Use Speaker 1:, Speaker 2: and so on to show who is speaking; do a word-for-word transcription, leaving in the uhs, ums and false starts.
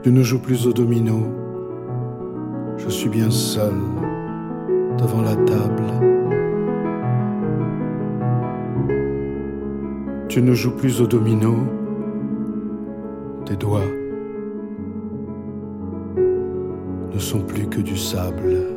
Speaker 1: Tu ne joues plus au domino. Je suis bien seul devant la table. Tu ne joues plus au domino. Tes doigts ne sont plus que du sable.